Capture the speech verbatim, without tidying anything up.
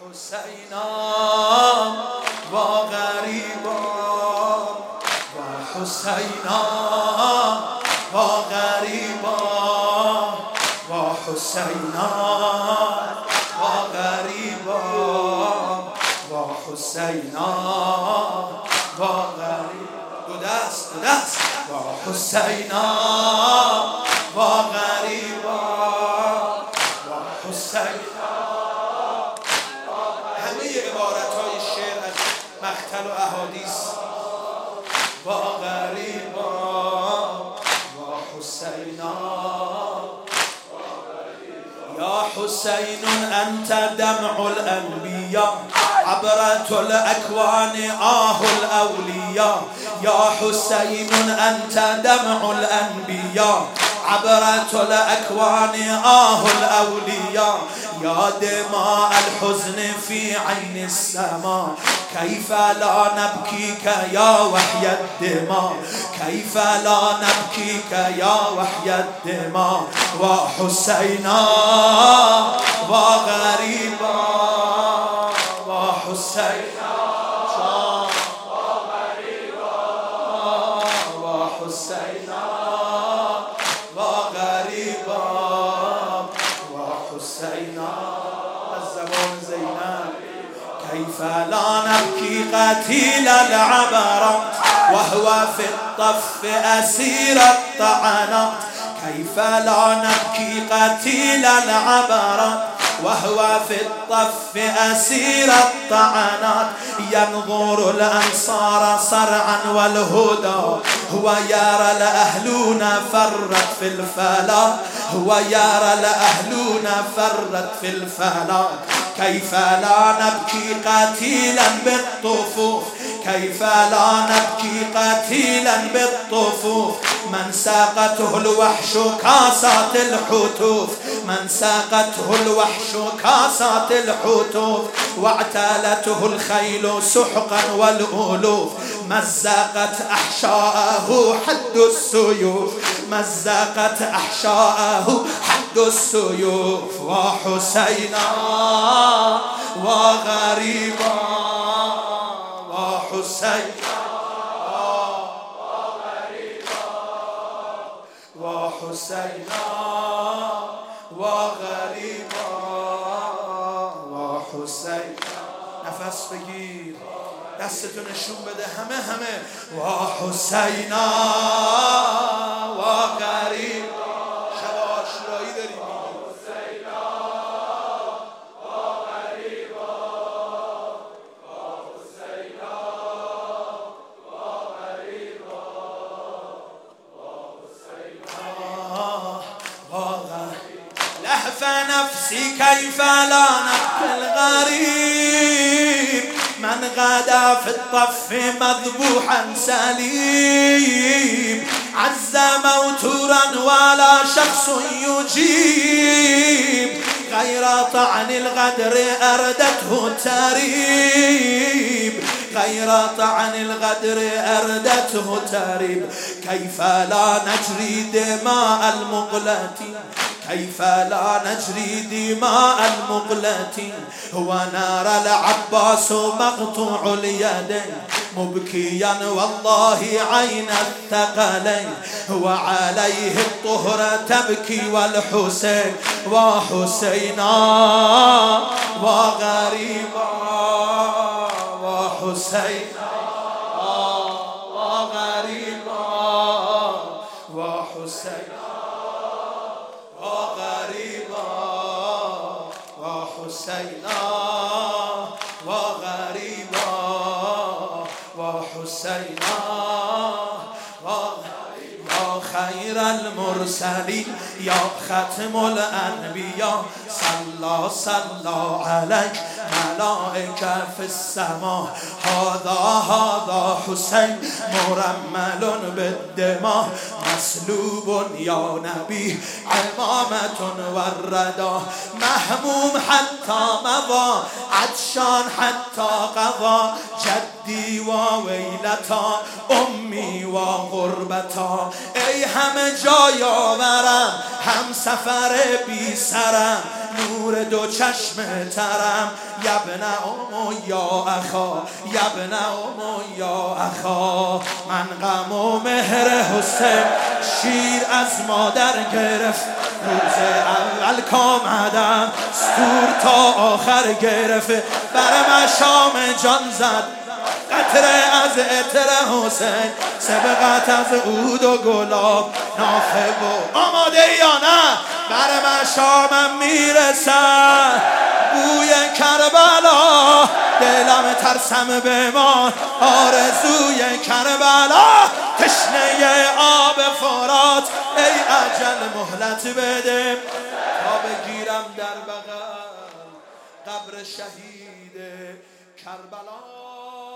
حسینا و غریبا و حسینا و غریبا و حسینا و غریبا و حسینا و غریبا دو دست دو دست و حسینا و غریبا و حسینا. همه عبارت های شعر از مقتل و احادیث و غریبا و حسینا. یا حسین انت دمع الانبیاء عبرة الاکوان آه الاولیاء. یا حسین انت دمع الانبیاء عبرة الاکوان آه الاولیاء. یا دماء الحزن في عین السما کیف لا نبکیک یا وحی الدماء کیف لا نبکیک یا وحی الدماء. و حسینا و غریبا و حسینا و غریبا و حسینا و غریبا و حسینا. از زبان زینب کیف لا نبکی قتیل العبرات وهو في الطف اسیر الطعنات. کیف لا نبکی قتیل العبرات وهو في الطف أسير الطعنات. ينظر الأنصار صرعا والهدى هو يرى الأهلون فرت في الفلا هو يرى الأهلون فرت في الفلا. كيف لا نبكي قتيلا بالطفوف كيف لا نبكي قتيلا بالطفوف. من ساقته الوحش كاسات الحتوف من ساقته الوحش كاسات الحتوف. واعتالته الخيل سحقا والألوف مزقت أحشاءه حد السيوف مزقت أحشاءه حد السيوف. وحسينا وغريبا وحسينا وحسينا وغريبا وحسينا. نفس بگیر دستتو نشون بده همه همه. وحسينا وغريبا شب عاشورایی داریم نفسي كيف لا نبكي الغريب من غدا في الطف مذبوحا سليم عز موتورا ولا شخص يجيب غير طعن الغدر أردته تريب غير طعن الغدر أردته تريب. كيف لا نجري دماء المقلتين كيف لا نجري دماء المقلتين. هو نار العباس مقطوع اليدين مبكيا والله عين الثقلين. هو عليه الطهر تبكي والحسين وحسينا وغريبا وحسينا وغريبا وحسينا وغريبا وحسينا وغريبا وحسينا يا خير المرسلين يا ختم الأنبياء صلى صلى عليك ملائكة في السماء. هذا هذا حسين مرمل بالدماء مسلوب يا نبي عمامة والردى مهموم حتى مضى عطشان حتى قضى جدي وويلتا أمي وغربتا. ای همه جای آورم هم سفر بی سرم نور دو چشم ترم یبن ام یا اخا یبن ام یا اخا من غم و مهر حسین شیر از مادر گرفت روز اول کامدم ستور تا آخر گرفت بر مشام جان زد قطره از عطر حسین سبقت از عود و گلاب نافه و آماده یا نه بر مشامم میرسد بوی کربلا دلم ترسم بمان آرزوی کربلا تشنه آب فرات ای اجل مهلت بده تا بگیرم در بغل قبر شهید کربلا